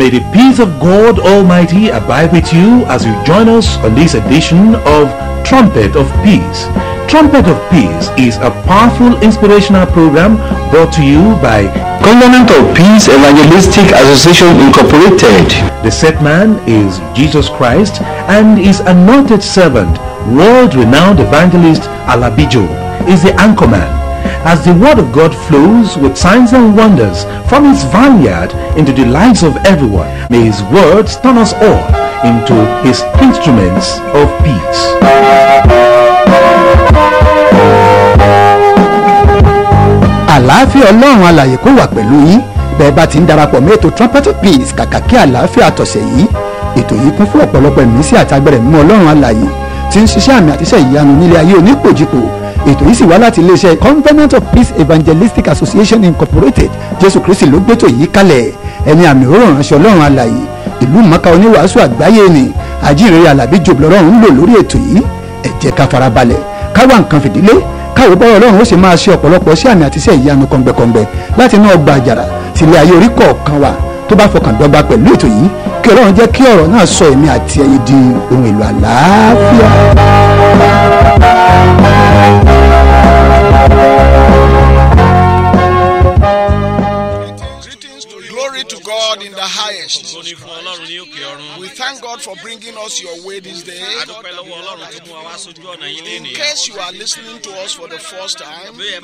May the peace of God Almighty abide with you as you join us on this edition of Trumpet of Peace. Trumpet of Peace is a powerful inspirational program brought to you by Covenant of Peace Evangelistic Association Incorporated. The set man is Jesus Christ and his anointed servant, world-renowned evangelist Alabi Job, is the anchorman. As the word of God flows with signs and wonders from his vineyard into the lives of everyone, may his words turn us all into his instruments of peace. Àlàáfíà Ọlọ́run alààyè kó wà pẹ̀lú yín bẹ́ẹ̀ bá ti ń darapọ̀ mọ́ ètò Trumpet of Peace kàkà kí àlàáfíà tọ̀sẹ̀ yìí. Ètò yìí kún fún ọ̀pọ̀lọpọ̀ ìmísí àti agbára mímọ́ Ọlọ́run alààyè tí ń ṣiṣẹ́ àmì àti iṣẹ́ ìyanu nílé ayé onípòjìpò. Ètò yìí sì wá láti iléeṣẹ́ Covenant of Peace Evangelistic Association Incorporated. Jésù Kristi ló gbétò yìí kalẹ̀. Ẹni àmì òróró ránṣẹ́ Ọlọ́run alààyè ìlú mọ̀ọ́ká oníwàásù àgbáyé ni àjíǹrere Alabi Job lọ́rùn ń lò lórí ètò yìí. Ẹ jẹ́ ká farabalẹ̀ ká wá nǹkan fìdílé káwọ́ bọ́rọ̀ Ọlọ́run ó sì máa ṣe ọ̀pọ̀lọpọ̀ sí àmì àti iṣẹ́ ìyanu kọ̀ǹgbẹ̀kọ̀ǹgbẹ̀ láti inú ọgbà àjàrà sílé ayé orí kọ̀ọ̀kan wa tó bá fọkàn dọ́gba pẹ̀lú ètò yìí kí Ọlọ́run jẹ́ kí ọ̀rọ̀ náà sọ èmi àti ẹ̀yin di ohun èlò àlàáfíà. Glory to God in the highest. We thank God for bringing us your way this day. In case you are listening to us for the first time, we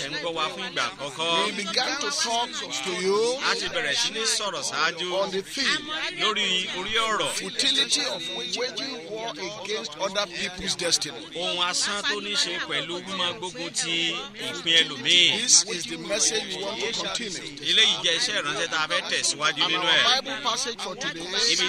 began to talk to you on the theme, futility of waging war against other people's destiny. This is the message we want to continue. Our Bible passage for today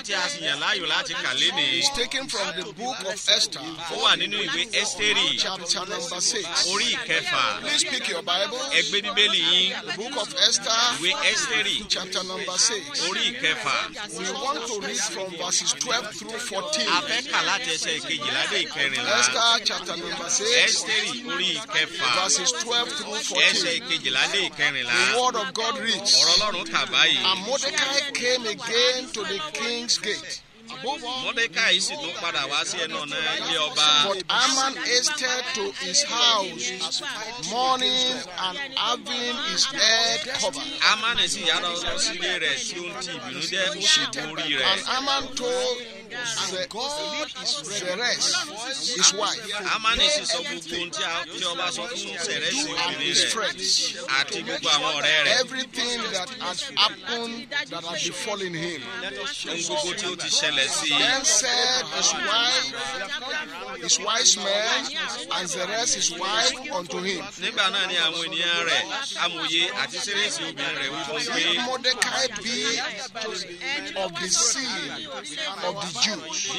is taken from the book of Esther, chapter number 6. Please pick your Bible. The book of Esther, chapter number 6. We want to read from verses 12 through 14. Esther, chapter number 6, verses 12 through 14. The word of God reads, "And Mordecai came again to the king's gate. But Haman hasted to his house, mourning and having his head covered. And Haman told Zeresh, his wife, and his friends, everything that had happened, that had befallen him. Then said his wise men, and Zeresh his wife unto him, Will Mordecai be of the seed of the Jews,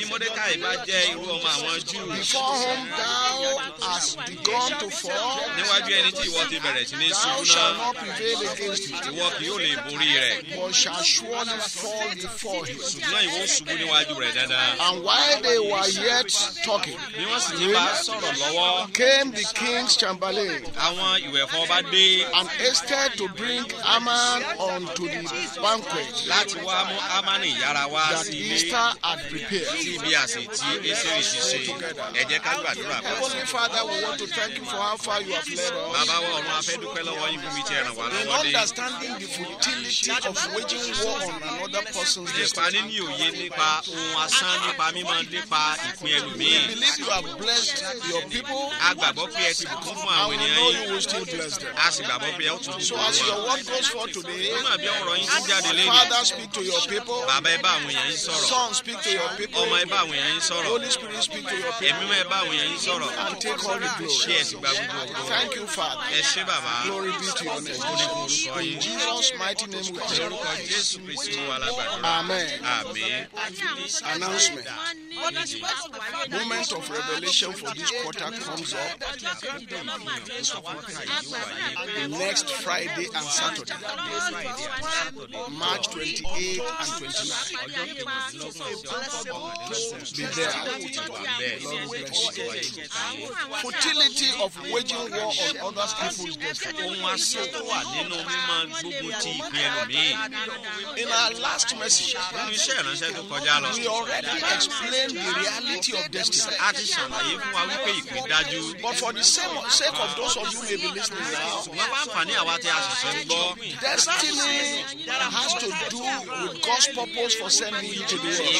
before whom thou hast begun to fall? Thou shalt not prevail against him, but shall surely fall before him." And while they were yet talking, came the king's chamberlain, and hasted to bring Haman unto the banquet that Esther had prepared. Heavenly Father, we want to thank you for how far you have led us. In understanding the futility of waging war on another person's destiny, we believe you have blessed your people, and we know you will still bless them. So as your word goes forth today, Father, speak to your people. Son, speak to your people. Holy Spirit, speak to your people. And take all the glory. Thank you, Father. Glory be to your name. In Jesus' mighty name we pray. Amen. Announcement. Moment of revelation for this quarter comes up next Friday and Saturday, March 28 and 29. Be there. Lord bless you. Futility of waging war on other people's destiny. In our last message, we already explained the reality of destiny. But for the sake of those of you who may be listening now, destiny has to do with God's purpose for sending you to the world.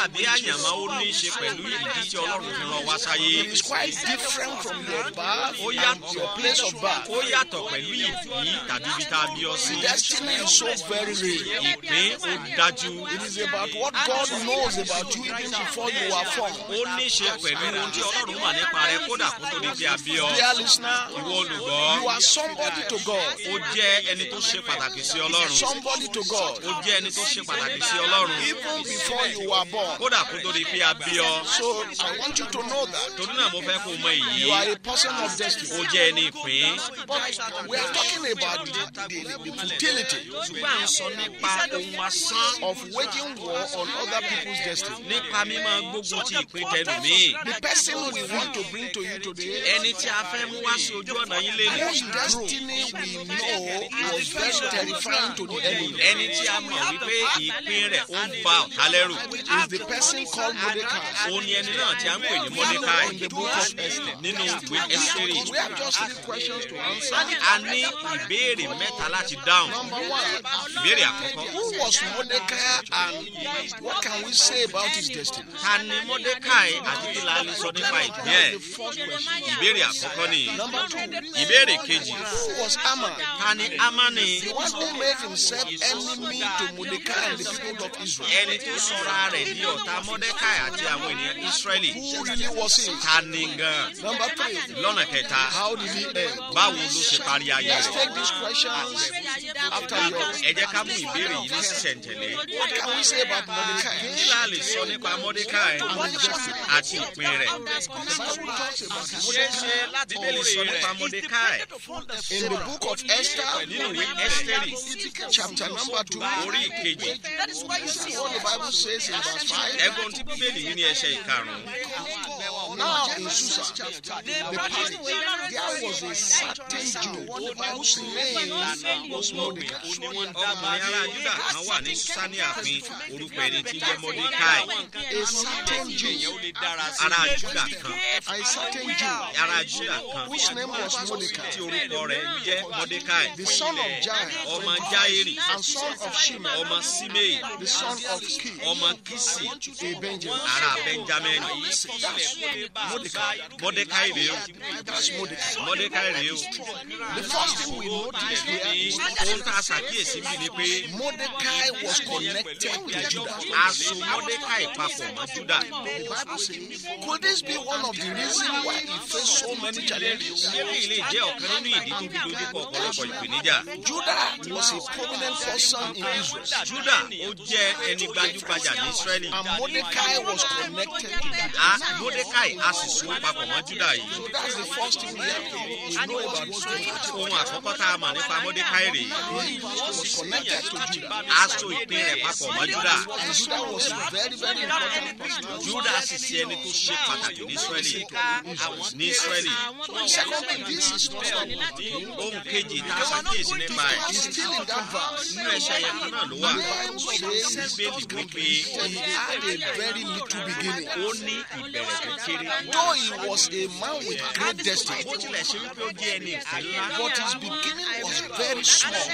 It is quite different from your birth and your place of birth. Destiny is so very real. It is about what God knows about you even before you are formed. Dear listener, you are somebody to God. Somebody to God. Even before you were born. So I want you to know that you are a person of destiny. But we are talking about the futility of waging war on other people's destiny. The person we want to bring to you today, whose destiny we know was very terrifying to the enemy, is the person called Mordecai in the book of Esther. We have just 3 questions to answer. Number 1, who was Mordecai and what can we say about his destiny? That is the first question. Number 2, who was Haman? The one who made himself enemy to Mordecai and the people of Israel. Who really was he? Number 3, how did he end? Let's take these questions after yours. What can we say about Mordecai? In the book of Esther, chapter number 2, that is why you see what the Bible says in verse 5. Now in Susa, the palace, there was a certain Jew whose name was Mordecai. A certain Jew, whose name was Mordecai, the son of Jair, and son of Shimei, the son of Kish, a Benjamin. Mordecai. The first thing we notice here is Mordecai was connected to Judah. The Bible says, could this be one of the reasons why he faced so many challenges? Judah was a prominent person in Israel. And Mordecai was connected to Judah. So that's the first thing we know about Mordecai. He was connected to Judah. And Judah was a very, very important person. Secondly, this is not he's still in that verse. The Bible says he had a very little beginning. Though he was a man with great destiny, but his beginning was very small.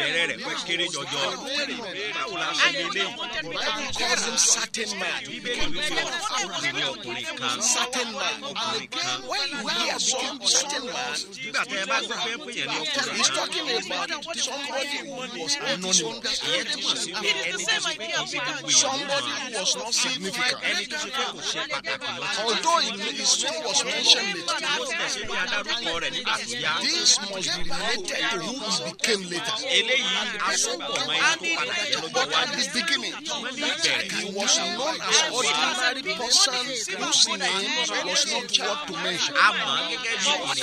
The Bible calls him certain man. Certain man. And again, when you hear some certain man, he's talking about somebody who was anonymous. Somebody who was not significant. Although his name was mentioned later, this must be related to who he became later. But at the beginning, he was known as ordinary person whose name was not what to mention. He was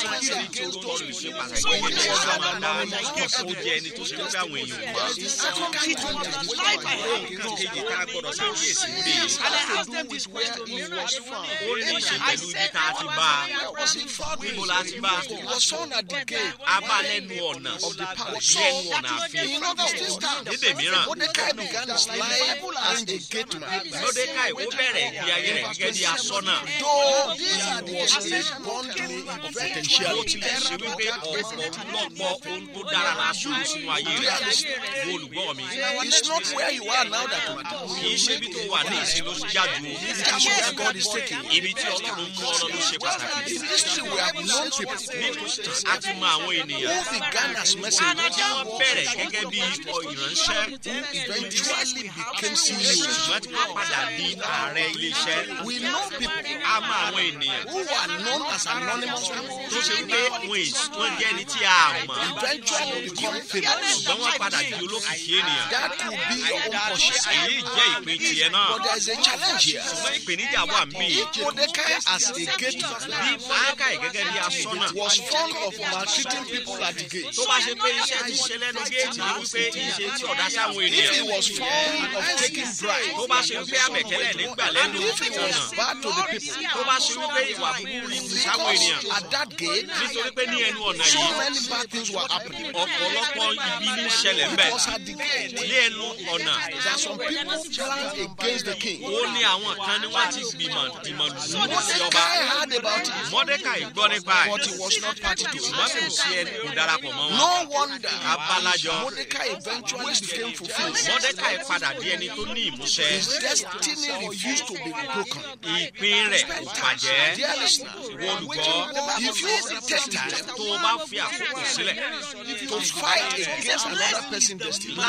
an anonymous person. He was found at the gate of the palace. So, in other instances, Mordecai began his life as a gate man. Though he was a bondly potentiality. It's not where you are now that matters. It is where God is taking you. In history, we have known people who began as messengers, who eventually became CEOs. We know people who are known as anonymous people, eventually become famous. That could be your own portion. But there's a challenge here. If Mordecai as a gate man was fond of maltreating people at the gate, if he was fond of taking bribes, and if he was bad to the people, at that gate, so many bad things were happening. Because at the gate, there are some people planned against the king. Mordecai heard about it, but he was not party to it. No wonder Mordecai eventually became fulfilled. His destiny refused to be broken. Dear listener, if you take time to fight against another person's destiny, you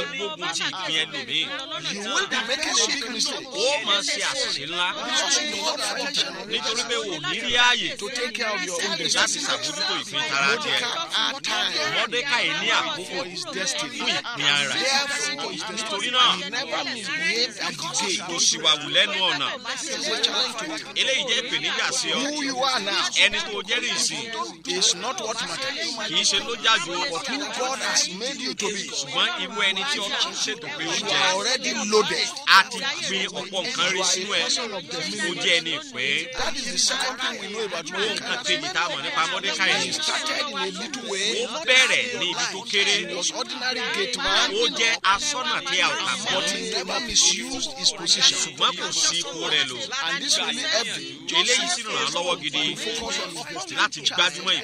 will be making a big mistake. Because you will not have time to take care of your own destiny. Mordecai had time for his destiny. Therefore, he never misbehaved at the gate. This is a challenge to you. Who you are now is not what matters, but who God has made you to be. You are already loaded. That is the second thing we know about Mordecai. He started in a little way. He was ordinary gate man, but he never misused his position. And this really helped him to focus on his destiny.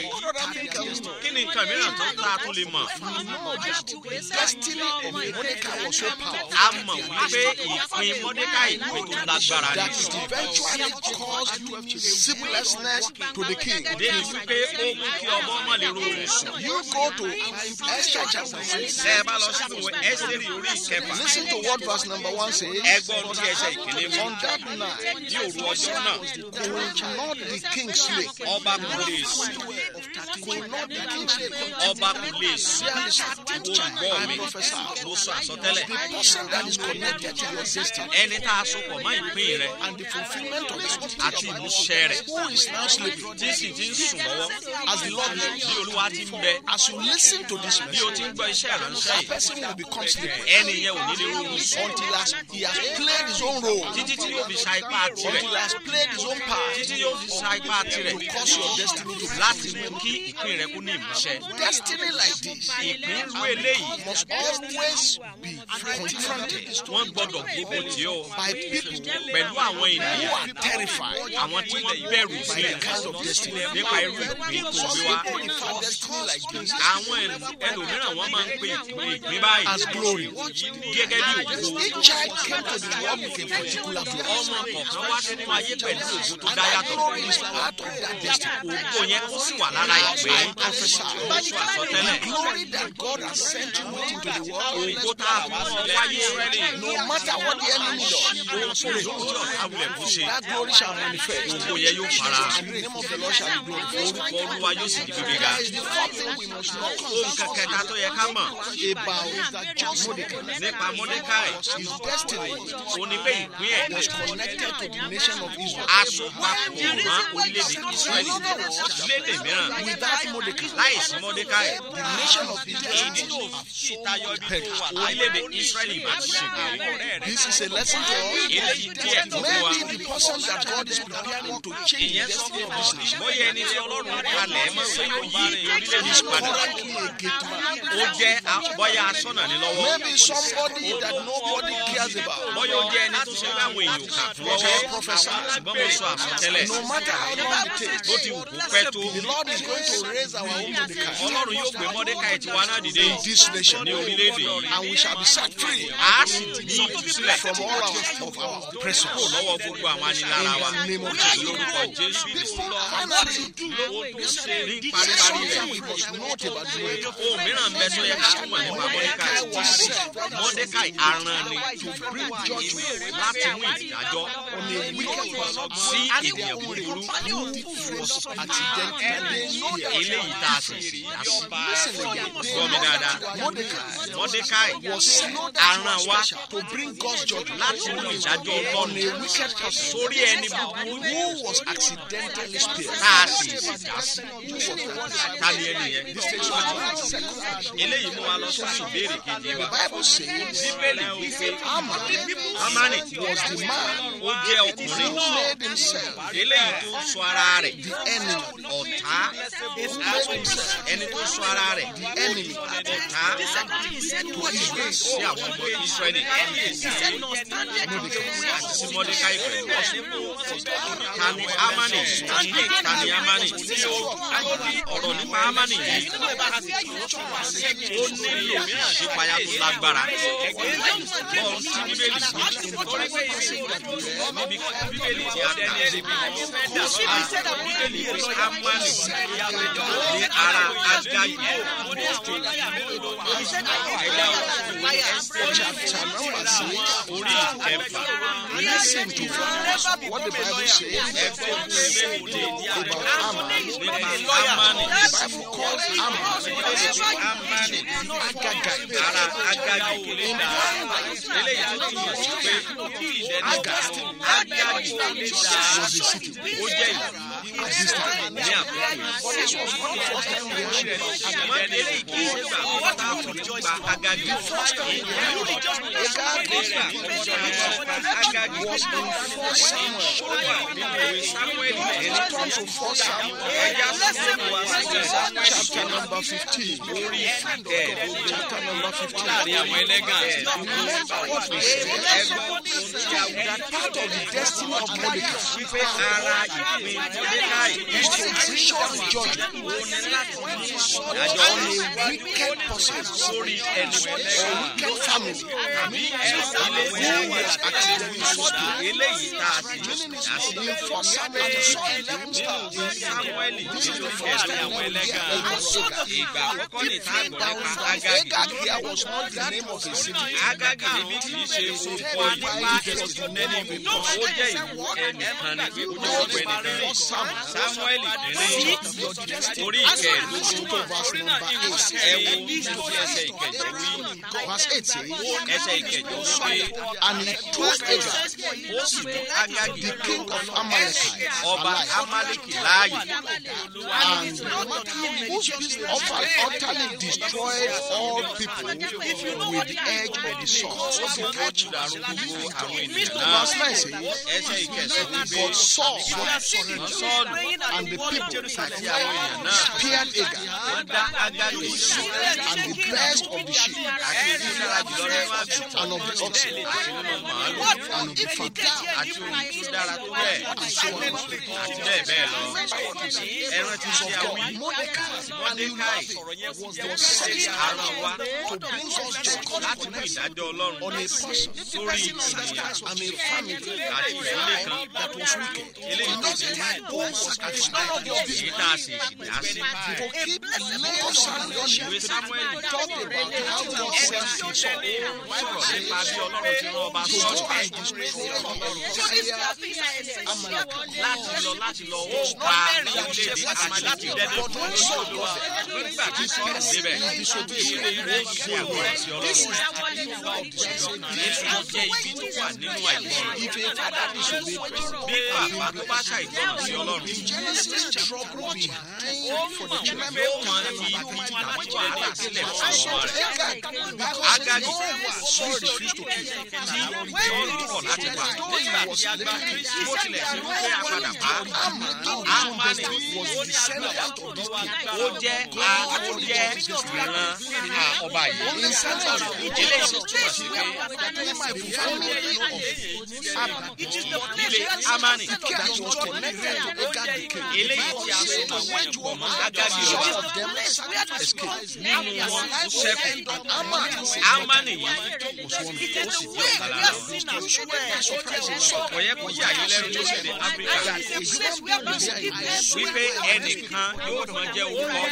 The destiny of Mordecai was so powerful that it eventually caused sleeplessness to the king. You go to Esther chapter 6. Listen to what verse number 1 says. On that night, could not the king sleep? Could not the king sleep? I prophesy. The person that is connected to your destiny and the fulfillment of it, who is now sleeping, as the Lord lives, as you listen to this message, that person will become sleeping until he has played his own role, until he has played his own part to cause your destiny to be. Destiny like this must always be confronted by people who are terrified by the kind of destiny. Some people refer destiny like this as glory. Each child came to the world with a particular glory. And that glory is part of that destiny. ògo yẹn ó sì wà lára ìpè. I prophesy. oṣù àsọtẹ́lẹ̀. The glory that God has sent you into the world. ògo tá a fún ọ wáyé Ísírẹ́lì. No matter what the enemy does, that glory shall manifest. ògo yẹn yóò fara. And the name of the Lord shall be glorified. orúkọ Olúwa yóò sì di gbígbéga. That is the fourth thing we must know ohun kẹkẹta tó yẹ ká mọ̀ about Mordecai. nípa Mọ́dékáì. His destiny ó ní pé ìpín ẹ̀ was connected to the nation of Israel. asopapọ̀ mọ́ orílẹ̀-èdè Ísírẹ́lì. lédè mìíràn Without Mordecai, láìsí Mọ́dékáì. the nation of Israel èyí tó fi tayọ ibi tó wà orílẹ̀-èdè Ísírẹ́lì bá ti ṣègbè. This is a lesson to us. eléyìí díẹ̀ tó fún wa. Maybe the person that God is preparing to change the ìyẹn sọ destiny fún of ọ this nation bóyá ẹni tí Ọlọ́run kalẹ̀ mọ́ pé yóò yí orílẹ̀-èdè is padà. currently a gate man. ó jẹ́ bóyá aṣọ́nà ní lọ́wọ́. Maybe somebody that nobody cares about. bóyá ó jẹ́ ẹni tó ṣe pé àwọn èèyàn kà fún lọ́wọ́. ṣùgbọ́n mo sọ àsọtẹ́lẹ̀. No matter how long it takes, bó ti wù kó pẹ́ tó. the Lord is going to raise our own Mordecai Ọlọ́run yóò gbé Mọ́dékáì tiwa náà dìde in this nation, ní orílẹ̀-èdè yìí. and we shall be set free a sì ní ìtúsílẹ̀ from all of our oppressors. kúrò lọ́wọ́ gbogbo àwọn anilára wa. In the name of Jesus. lórúkọ Jésù Kristi. Finally, ó tó ṣe ní there is paríparí something we rẹ̀. must note about Mordecai. ohun mìíràn ń bẹ tó yẹ ká túmọ̀ nípa Mọ́dékáì. Mọ́dékáì aràn ni láti mú ìdájọ́ sí ènìyàn búburú. eléyìí tá a sì sí gbọ́ mi dáadáa. Mọ́dékáì aràn wa láti mú ìdájọ́ Ọlọ́run sórí ẹni búburú tá a sì dá sí. ta ni ẹni yẹn? eléyìí mú wa lọ sórí ìbéèrè kejì wa. Bíbélì wípé Hámánì ó jẹ́ ọkùnrin eléyìí tó sọ ara rẹ̀ ọ̀tá ẹni tó sọ ara rẹ̀ ọ̀tá sí àwọn ọmọ Ísírẹ́lì àti sí Mọ́dékáì pẹ̀lú. Ta ni Hámánì? ọ̀rọ̀ nípa Hámánì yìí ó ní ìṣípayá tó lágbára. bọ́ọ̀ tí Bíbélì níbi Bíbélì tí a kà Bíbélì pé Hámánì ní ara Ágágì. orí ìkẹfà. Listen to what the Bible says about Haman. The Bible calls Haman Agagite. ara Ágágì. eléyìí tó túmọ̀ sí pé Ágágì Was a city. ó jẹ́ ìlú ní àkókò yìí. ṣùgbọ́n eléyìí kì í ṣe gbà wọ́n tá a kò ní gba Ágágì. Ágágì Was in 1 Samuel. nínú ìwé Sámúẹ́lì Turn to 1 Samuel. ẹ̀yà sọ́kùnrin wa sílẹ̀ Chapter number 15. orí ẹ̀ẹ́dógún Chapter number 15. láàrin àwọn ẹlẹ́gàn. Remember what we said. That part of the destiny of Mordecai wípé ara ìpín Mọ́dékáì is to bring on judgment òun ni láti ní ìdájọ́ on a wicked person, sórí ẹnu a ẹlẹ́gàn wicked family, tàbí ilé who was accidentally supposed eléyìí tá a ti dá sí. in 1 Samuel. nínú Sámúẹ́lì nínú kẹ̀dùn àwọn ẹlẹ́gàn ìgbà àkọ́kọ́ ní ìta àgbọ̀ nípa Ágágì. Agag here was not the name of a city. Ágágì níbi kì í ṣe orúkọ ìlú ẹni ó jẹ́ ìlú ẹnìkan ní pé ó jẹ́ orúkọ ẹnìkan. Sámúẹ́lì orí ìkẹẹ̀dógún ẹ̀wù nínú ẹsẹ̀ ìkẹjọ wí. Verse 8 says, ẹsẹ̀ ìkẹjọ wí pé and he took Agag, ó sì mú Ágágì the king of Amalekite, ọba Amálẹ́kì láàyè. and utterly destroyed all people with the edge of the sword. ó sì kájú dàrú gbogbo àwọn ènìyàn náà. Verse 9 says, ẹsẹ̀ ìkẹsàn wí pé but Saul Sọ́ọ̀lù and the people àti àwọn èèyàn náà spared Hagar wọ́n dá Ágágì and the best of the sheep àti ìdílára jùlọ nínú àgùntàn and of the oxen àti nínú màálù and of the fat. àti ohun tó dára tó bẹ́ẹ̀ àti bẹ́ẹ̀ bẹ́ẹ̀ lọ. ẹran ti ṣe àwọn Mordecai Mọ́dékáì was sent ara wa to bring us judgment láti mú ìdájọ́ Ọlọ́run on a person sórí ènìyàn and a family àti ìdílé kan that was wicked. eléyìí tó ti ní Who was at none of your èyí business. tá a sì dá sí. To keep a little Samuel ìwé Sámúẹ́lì talked about how God sent his son sọ̀rọ̀ nípa bí Ọlọ́run ti rán ọba Sọ́ọ̀lù láti lọ ó pa orílẹ̀-èdè Amálẹ́kì dẹ́dẹ́ fún Olúwa nígbà tí Sọ́ọ̀lù débẹ̀ ìwé ṣe àgbọ̀rọ̀ sí Ọlọ́run èso jẹ́ ibi tó wà nínú àìgbọràn bí bàbá tó bá ṣàìgbọràn sí Ọlọ́run pé ó mọ ibi tàbí wàhálà sílẹ̀ fún ọmọ rẹ̀ Ágágì tí ó kọ̀ láti pa nígbà tí Ágágì bó tilẹ̀ sí wípé apàdà pa Ámánì ó jẹ́ ìran ọba yìí eléyìí tó túmọ̀ sí pé ilé Ámánì eléyìí tí a sọ àwọn ẹ̀pọ̀ mọ́ Ágágì ọba nínú wọn ṣẹ́kù Ámánì yìí ó sì jẹ́ ọ̀kan lára wọn. ọ̀yẹ́ kò yà yín lẹ́nu lórílẹ̀ Áfíríkà wípé ẹnìkan yóò máa jẹ́ orúkọ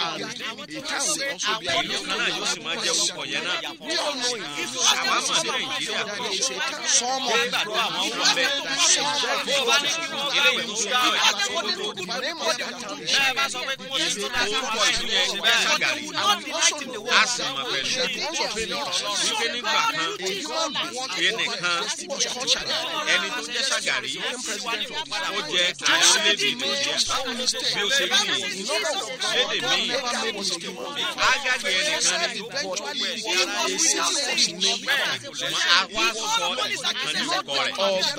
ìlú kan náà yóò sì máa jẹ́ orúkọ yẹn náà. àwa mọ̀ ní Nàìjíríà ṣé gbàdúrà àwọn wọ̀ bẹ́ẹ̀ bó o bá ní eléyìí tó dá ẹ̀ náà bá sọ pé kí wọ́n ti tó dá orúkọ ìlú yẹn ṣe bẹ́ẹ̀ Ṣàgàrí a sì mọ̀ pẹ̀lú wípé nígbà kan ẹnìkan ẹni tó jẹ́ Ṣàgàrí ó jẹ́ ààrẹ orílẹ̀-èdè Nàìjíríà bí ó ṣe rí nìyí lédè míì Ágágì ẹnìkan ní àwa sọ ìkan ní orúkọ rẹ̀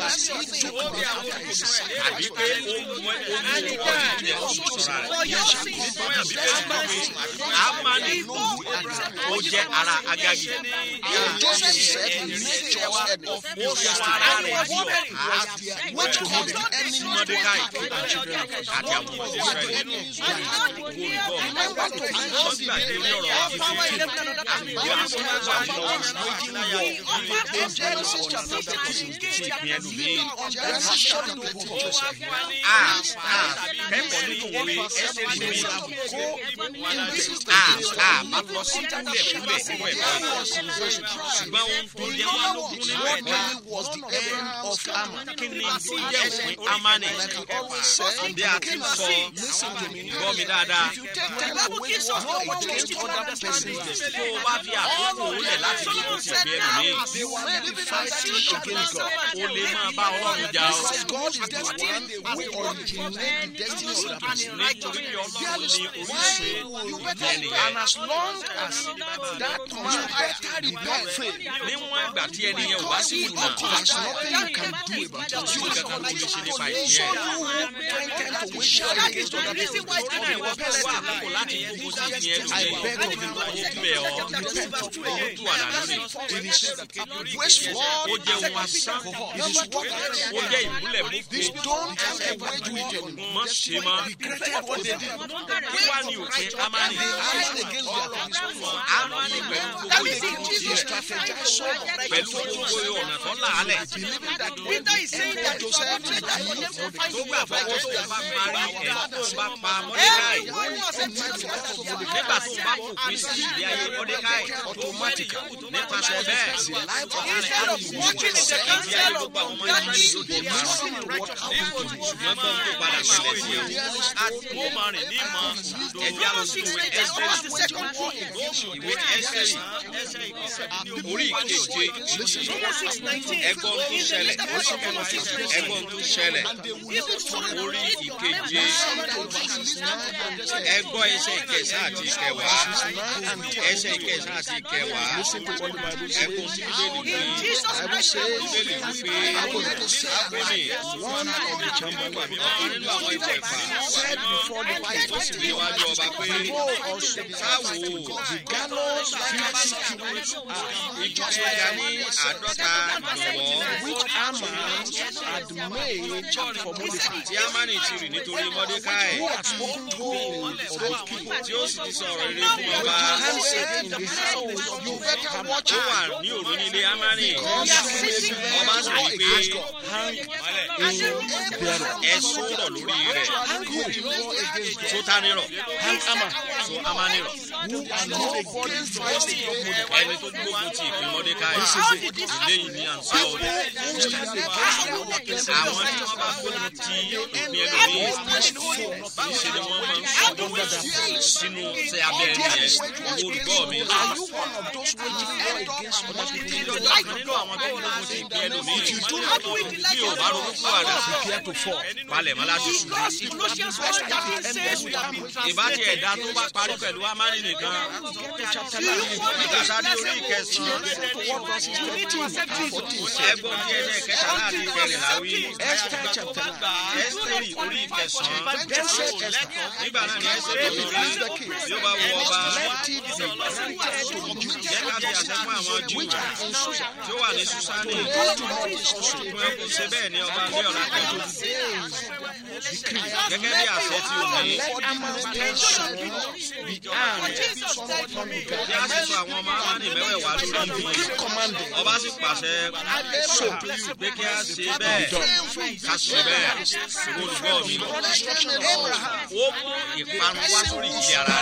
àbí pé ó mú orúkọ ìdílé ọ̀ṣọ́ra rẹ̀ Ámánì ó jẹ́ ara Ágágì ó sọ ara rẹ̀ bí ọ̀tá sí Mọ́dékáì àti àwọn ọmọ Ísírẹ́lì wọ́n gbàgbé ní ọ̀rọ̀ àgbègbè asọ́nàgbà lọ́wọ́ ìpín ẹlòmíì kẹ́kọ̀ọ́ nínú òwe ẹsẹ̀ ìwé bá lọ sí kúlẹ̀ nínú ẹ̀kọ́ ṣùgbọ́n ohun tó jẹ́ wọn lógún nínú ẹ̀dá kí ni tí jẹ́ òpin Ámánì bí a ti sọ gbọ́ mi dáadáa tó o bá fi àkókò rẹ̀ láti lókun ti ìgbé ẹlòmíì o lè máa bá Ọlọ́run jà ọ́ nítorí pé Ọlọ́run ní oríṣi ẹnìyẹn níwọ̀n ìgbà tí ẹnìyẹn ò bá sí ìlànà tí o kankan ló lè ṣe nípa ìyẹn ìwọ fẹ́ wá àkókò láti gbogbo sí ìyẹn lóye bẹ̀ ọ́ owó tó àdá lónìí ó jẹ́ ohun asán ó jẹ́ ìmúlẹ̀ mú mọ́ ṣe mọ́ kí wá ní òfin Ámánì Ámánì pẹ̀lú gbogbo ọ̀nà tó làálẹ̀ tó gbà fọwọ́ tó bá parí ẹ̀ tó bá pa Mọ́dékáì nígbà tó bá fòpin sí ìdí ayé Mọ́dékáì nípasẹ̀ bẹ́ẹ̀ ìdí ayé gbogbo àwọn ọmọ yìí ló dé máa ṣùgbọ́n tó ń tó padà sílẹ̀ sí o ó máa rìn ní ìmọ̀ ẹ̀jẹ̀ àlọ́sí ìwé Ẹ́sítérì orí ìkeje ẹgbọ́n tó ṣẹlẹ̀ orí ìkeje keje ẹgbọ́ ẹsẹ̀ ìkẹsàn àti ìkẹwàá ẹsẹ̀ ìkẹsàn àti ìkẹwàá ẹkùn tí bíbélì wí bíbélì wí pé abúlé ọkàn nínú àwọn ìjẹ̀fà ó sì ní iwájú ọba pé káwo igi tí ó ga ní 50 gbọ̀nwọ́ tí Hámánì ti rì nítorí Mọ́dékáì tí ó sì ti sọ̀rọ̀ rere fún ọba ó wà ní òru nílé Hámánì ọba sì rí pé ẹ̀sùn rọ̀ lórí rẹ̀ tó tánirọ̀ tó amánirọ̀ ẹni tó gbógun ti ìpín Mọ́dékáì lẹ́yìn ní àǹsá ọ̀rẹ́ àwọn tí wọ́n bá gbógun ti ìpín ẹlòmíì ṣe ni wọ́n máa ń sọdún sínú ṣe abẹ́ ẹni yẹn olùgbọ́ mi nínú àwọn tó gbógun ti ìpín ẹlòmíì bí o bá ronú fún àdá palẹ̀ mọ́ láti sùn ìbátí ẹ̀dá tó bá parí pẹ̀lú Hámánì nìkan ìgbàsádé orí ìkẹsàn-án ẹgbọ́n tí ẹsẹ̀ kẹta láti kẹrìnlá wí Ẹ́sítérì orí ìkẹsàn-án nígbà náà ni Ẹ́sítérì lórí yóò bá wọ ọba jẹ́ ká fi àṣẹ fún àwọn Júù tí ó wà ní Súsánì fún ẹkùn ṣe bẹ́ẹ̀ ni ọba ní ọ̀la kẹjọ gẹ́gẹ́ bí àṣẹ tí ó ní bí a sì sọ àwọn ọmọ Hámánì mẹ́wẹ̀ẹ̀wá lórí ibi ọba sì pàṣẹ pé kí a ṣe bẹ́ẹ̀ ká ṣe bẹ́ẹ̀ olùgbọ́ mi ó mú ìparun wá sórí ìdí ara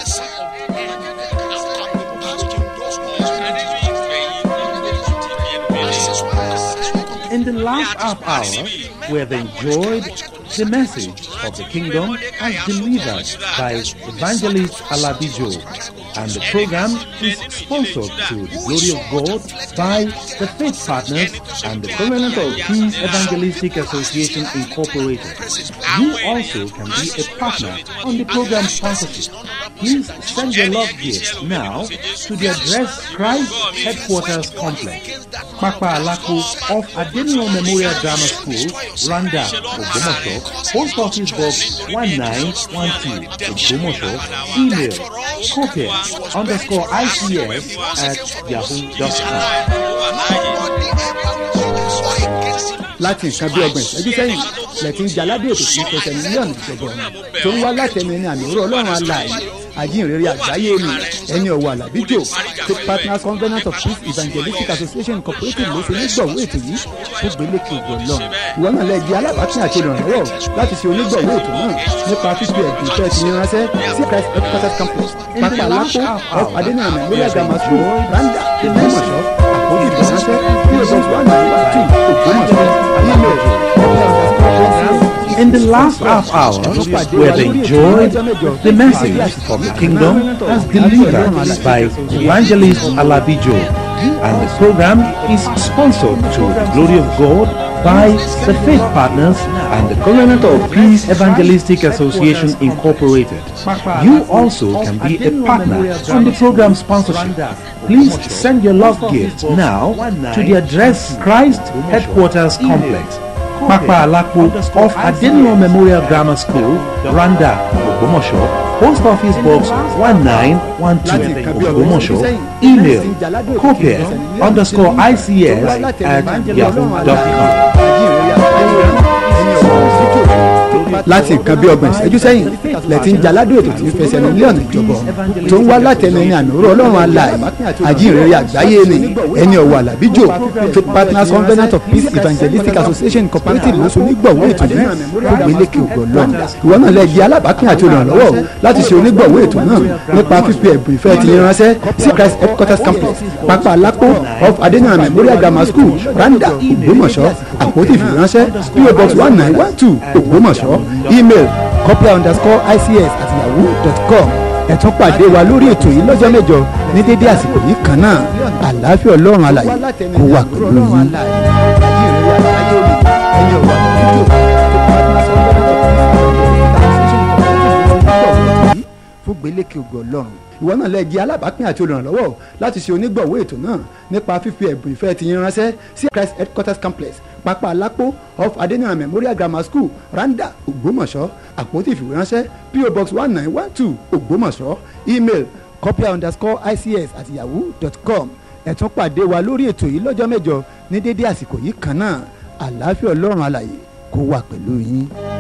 In the last half hour, we have enjoyed the message of the kingdom as delivered by Evangelist Alabijo, and the program is sponsored to the glory of God by the Faith Partners and the Covenant of Peace Evangelistic Association Incorporated. You also can be a partner on the program sponsorship. Please send your love gifts now to the address Christ Headquarters Complex, Papa Alako of Adeniran Memorial Grammar School, Randa, Ogbomoso, Post Office Box 1912, Ogbomoso, email copia_ICS@yahoo.com. láti nǹkan bí ọgbọ̀n ìṣẹ́jú sẹ́yìn lẹ́tí ń jaládé ètò tí ń pẹ̀sẹ̀ mílíọ̀nù ìjọba tó ń wá látẹnu ẹni àmì òró ọlọ́run alààyè àjíǹrere àgbáyé ni ẹni ọ̀wọ̀ Àlàbíjò tó Partners Covenant of Peace Evangelistic Association Incorporated ló ṣe onígbọ̀wọ́ ètò yìí tó gbélékè ògbọ̀nlọ́ ìwọ náà lè di alábàápín àti olùrànlọ́wọ́ láti ṣe onígbọ̀wọ́ ètò náà nípa fífi ẹ̀bùn ìfẹ́ ti ránṣẹ́ sí Christ Headquarters Campus Pápá Alápò of Adeniran Memorial Grammar School Randa Ògbómọ̀ṣọ́ àpótí ìfiránṣẹ́ In the last half hour, we have enjoyed the message of the kingdom as delivered by Evangelist Alabijo, and the program is sponsored to the glory of God by the Faith Partners and the Covenant of Peace Evangelistic Association Incorporated. You also can be a partner on the program sponsorship. Please send your love gift now to the address Christ Headquarters Complex, Papa Alako of Adeniran Memorial Grammar School, Randa, Ogbomoso, Post Office Box 1912, Ogbomoso, email copia_ICS@yahoo.com. láti nǹkan bí ọgbọ̀n ìṣẹ́jú sẹ́yìn lẹ́tí ń jaládé ètò tí ń fẹsẹ̀ mílíọ̀nù ìjọba tó ń wá látẹnu ẹni àmì òró ọlọ́run alààyè àjíǹrere àgbáyé ni ẹni ọ̀wọ̀ Àlàbíjò Faith Partners Covenant of Peace Evangelistic Association Incorporated ló ṣe onígbọ̀wọ́ ètò yìí tó gbélékè ògbọ̀nlọ́ ìwọ náà lè di alábàápín àti olùrànlọ́wọ́ láti ṣe onígbọ̀wọ́ ètò náà nípa fífi ẹ̀bùn ìfẹ́ ti ránṣẹ́ sí Christ Headquarters Campus Pápá Alápò of Adeniran Memorial Grammar School Randa Ògbómọ̀ṣọ́ àpótí ìfiránṣẹ́ PO Box 1912 Ògbómọ̀ṣọ́ email copia_ICS@yahoo.com. ẹ tún pàdé wa lórí ètò yìí lọ́jọ́ mẹ́jọ ní dédé àsìkò yìí kan náà àlàáfíà ọlọ́run alààyè kó wà pẹ̀lú yín. lékè ògo Ọlọ́run. Ìwọ náà lè jẹ́ alábàápín àti olùrànlọ́wọ́ láti ṣe onígbọ̀wọ́ ètò náà nípa fífi ẹ̀bùn ìfẹ́ ti yín ránṣẹ́ sí Christ Headquarters Complex Pápá Alápò off Adeniran Memorial Grammar School Randa Ògbómọ̀ṣọ́. Àpótí ìfìwéránṣẹ́ PO Box 1912 Ògbómọ̀ṣọ́. Email copia_ics@yahoo.com. Ẹ tún pàdé wa lórí ètò yìí lọ́jọ́ mẹ́jọ ní dédé àsìkò yìí kan náà. Àlàáfíà Ọlọ́run alààyè kó wà pẹ̀lú yín.